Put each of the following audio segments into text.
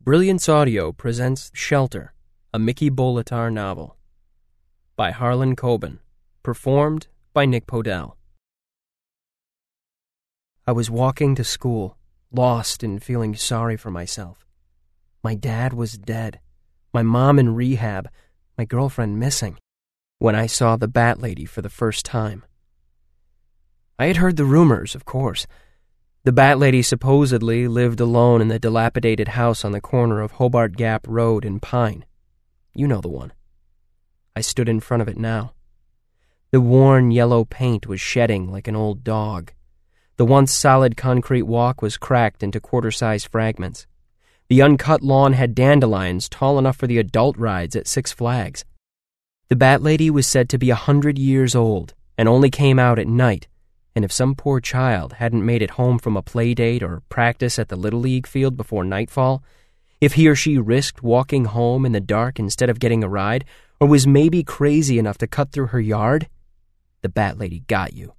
Brilliance Audio presents Shelter, a Mickey Bolitar novel. By Harlan Coben. Performed by Nick Podell. I was walking to school, lost and feeling sorry for myself. My dad was dead, my mom in rehab, my girlfriend missing, when I saw the Bat Lady for the first time. I had heard the rumors, of course. The Bat Lady supposedly lived alone in the dilapidated house on the corner of Hobart Gap Road and Pine. You know the one. I stood in front of it now. The worn yellow paint was shedding like an old dog. The once solid concrete walk was cracked into quarter-size fragments. The uncut lawn had dandelions tall enough for the adult rides at Six Flags. The Bat Lady was said to be 100 years old and only came out at night, and if some poor child hadn't made it home from a play date or practice at the Little League field before nightfall, if he or she risked walking home in the dark instead of getting a ride, or was maybe crazy enough to cut through her yard, the Bat Lady got you.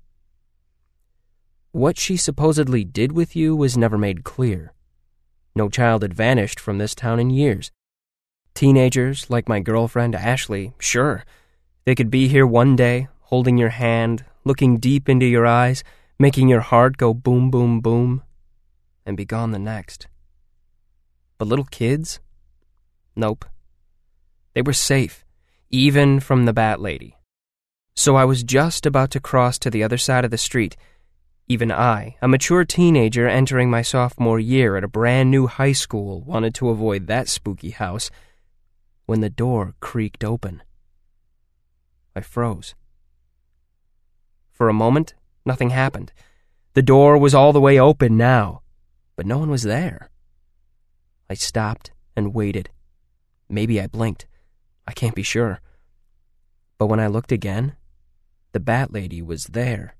What she supposedly did with you was never made clear. No child had vanished from this town in years. Teenagers, like my girlfriend Ashley, sure, they could be here one day, holding your hand, looking deep into your eyes, making your heart go boom, boom, boom, and be gone the next. But little kids? Nope. They were safe, even from the Bat Lady. So I was just about to cross to the other side of the street. Even I, a mature teenager entering my sophomore year at a brand new high school, wanted to avoid that spooky house, when the door creaked open. I froze. For a moment, nothing happened. The door was all the way open now, but no one was there. I stopped and waited. Maybe I blinked. I can't be sure. But when I looked again, the Bat Lady was there.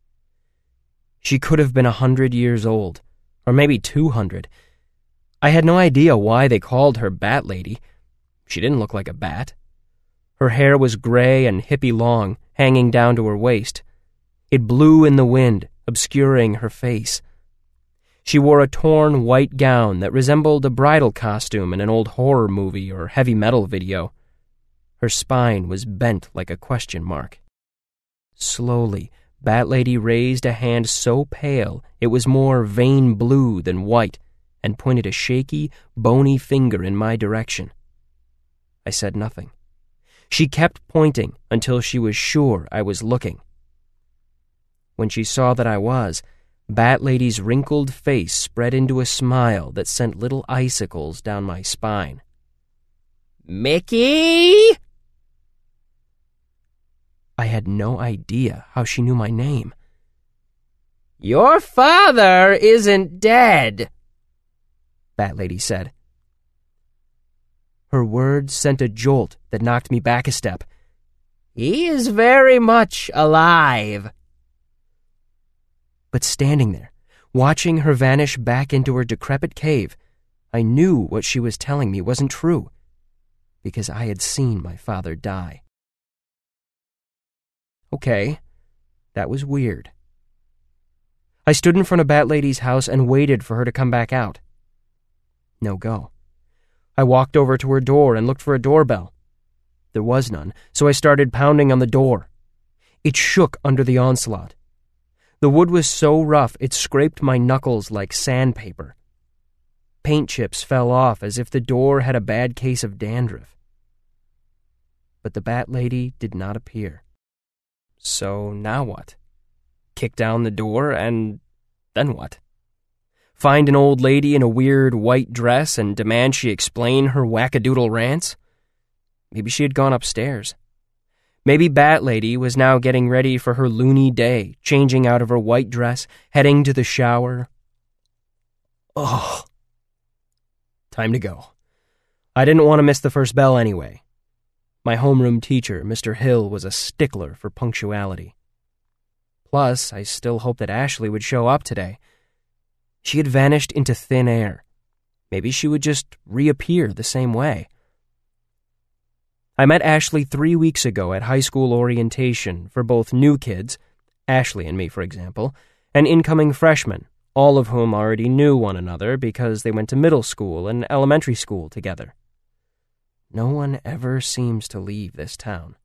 She could have been 100 years old, or maybe 200. I had no idea why they called her Bat Lady. She didn't look like a bat. Her hair was gray and hippie long, hanging down to her waist. It blew in the wind, obscuring her face. She wore a torn white gown that resembled a bridal costume in an old horror movie or heavy metal video. Her spine was bent like a question mark. Slowly, Bat Lady raised a hand so pale it was more vein blue than white and pointed a shaky, bony finger in my direction. I said nothing. She kept pointing until she was sure I was looking. When she saw that I was, Bat Lady's wrinkled face spread into a smile that sent little icicles down my spine. "Mickey!" I had no idea how she knew my name. "Your father isn't dead," Bat Lady said. Her words sent a jolt that knocked me back a step. "He is very much alive." But standing there, watching her vanish back into her decrepit cave, I knew what she was telling me wasn't true, because I had seen my father die. Okay, that was weird. I stood in front of Bat Lady's house and waited for her to come back out. No go. I walked over to her door and looked for a doorbell. There was none, so I started pounding on the door. It shook under the onslaught. The wood was so rough it scraped my knuckles like sandpaper. Paint chips fell off as if the door had a bad case of dandruff. But the Bat Lady did not appear. So now what? Kick down the door and then what? Find an old lady in a weird white dress and demand she explain her wackadoodle rants? Maybe she had gone upstairs. Maybe Bat Lady was now getting ready for her loony day, changing out of her white dress, heading to the shower. Oh, time to go. I didn't want to miss the first bell anyway. My homeroom teacher, Mr. Hill, was a stickler for punctuality. Plus, I still hoped that Ashley would show up today. She had vanished into thin air. Maybe she would just reappear the same way. I met Ashley 3 weeks ago at high school orientation for both new kids, Ashley and me, for example, and incoming freshmen, all of whom already knew one another because they went to middle school and elementary school together. No one ever seems to leave this town.